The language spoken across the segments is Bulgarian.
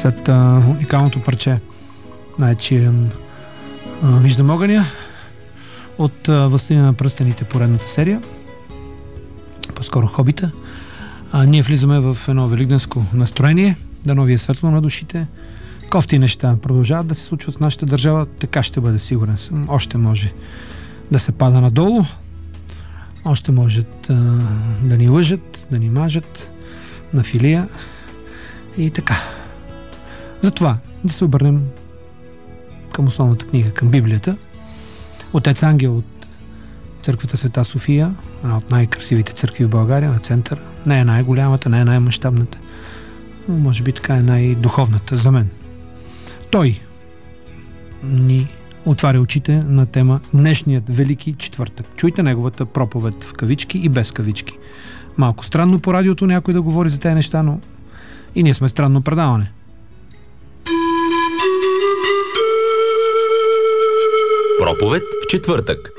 след уникалното парче на Ед Ширан "Виждам огъня" от "Властелина на пръстените", поредната серия, по-скоро "Хобита". Ние влизаме в едно великденско настроение, дано ви е светло на душите. Кофти неща продължават да се случват в нашата държава, така ще бъде, сигурен съм. Още може да се пада надолу, още можат да ни лъжат, да ни мажат на филия и така. Затова да се обърнем към основната книга, към Библията. Отец Ангел от църквата Света София, една от най-красивите църкви в България, на центъра. Не е най-голямата, не е най-мащабната, но може би така е най-духовната за мен. Той ни отваря очите на тема "Днешният Велики четвъртък". Чуйте неговата проповед в кавички и без кавички. Малко странно по радиото някой да говори за тези неща, но и ние сме странно предаване. Проповед в четвъртък.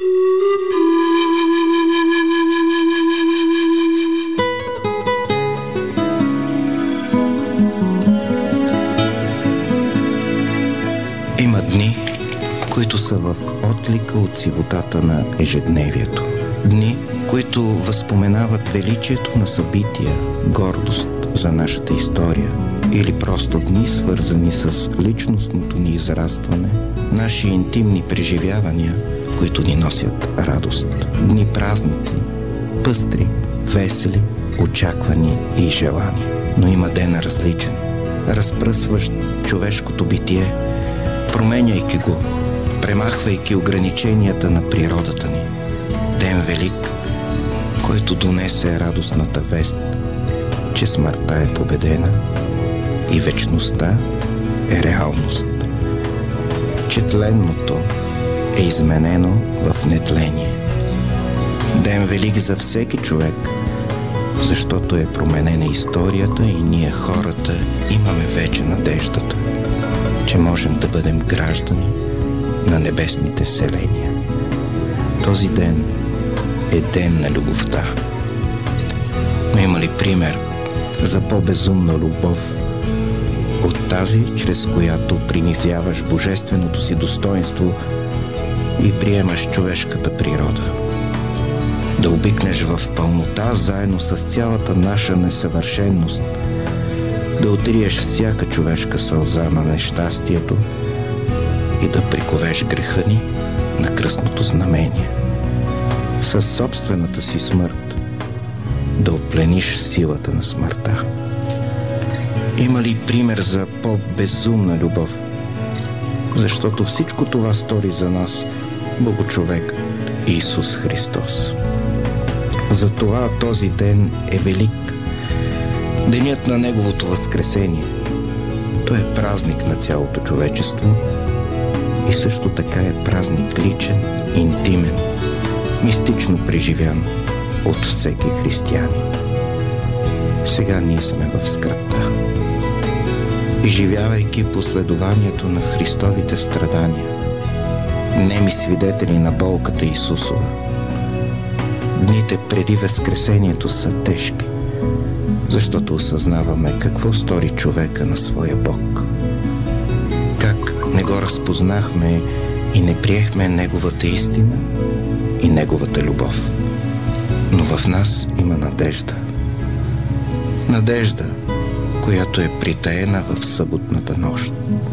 Има дни, които са в отлика от сивотата на ежедневието. Дни, които възпоменават величието на събития, гордост за нашата история, или просто дни, свързани с личностното ни израстване, наши интимни преживявания, които ни носят радост. Дни празници, пъстри, весели, очаквани и желани. Но има ден различен, разпръсващ човешкото битие, променяйки го, премахвайки ограниченията на природата ни. Ден велик, който донесе радостната вест, че смъртта е победена и вечността е реалност. Че тленното е изменено в нетление. Ден велик за всеки човек, защото е променена историята и ние, хората, имаме вече надеждата, че можем да бъдем граждани на небесните селения. Този ден е ден на любовта. Но има ли пример за по-безумна любов от тази, чрез която принизяваш божественото си достоинство и приемаш човешката природа? Да обикнеш в пълнота заедно с цялата наша несъвършенност, да отриеш всяка човешка сълза на нещастието и да приковеш греха ни на кръстното знамение. Със собствената си смърт да отплениш силата на смъртта. Има ли пример за по-безумна любов? Защото всичко това стори за нас Богочовек Исус Христос. Затова този ден е велик. Денят на Неговото възкресение. Той е празник на цялото човечество и също така е празник личен, интимен, мистично преживян от всеки християнин. Сега ние сме в скръбта. Изживявайки последованието на Христовите страдания, неми свидетели на болката Исусова. Дните преди Възкресението са тежки, защото осъзнаваме какво стори човека на своя Бог. Как не го разпознахме и не приехме Неговата истина и Неговата любов. Но в нас има надежда. Надежда, която е притаена в съботната нощ.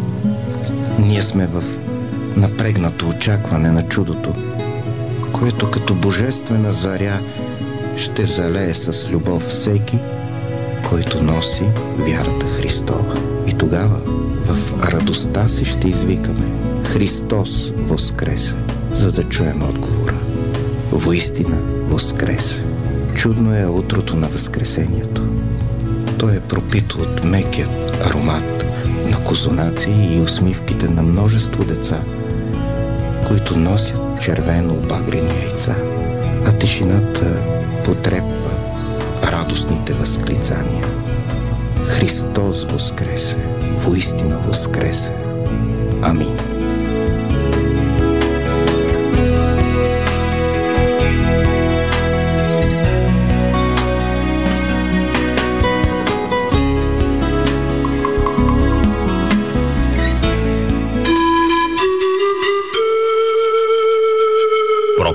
Ние сме в напрегнато очакване на чудото, което като божествена заря ще залее с любов всеки, който носи вярата Христова. И тогава в радостта си ще извикаме: Христос воскресе, за да чуем отговора. Воистина воскресе. Чудно е утрото на Възкресението. То е пропито от мекият аромат на козунаци и усмивките на множество деца, които носят червено-багрени яйца, а тишината потрепва радостните възклицания. Христос воскресе, воистина воскресе. Амин.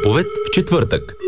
Проповед в четвъртък.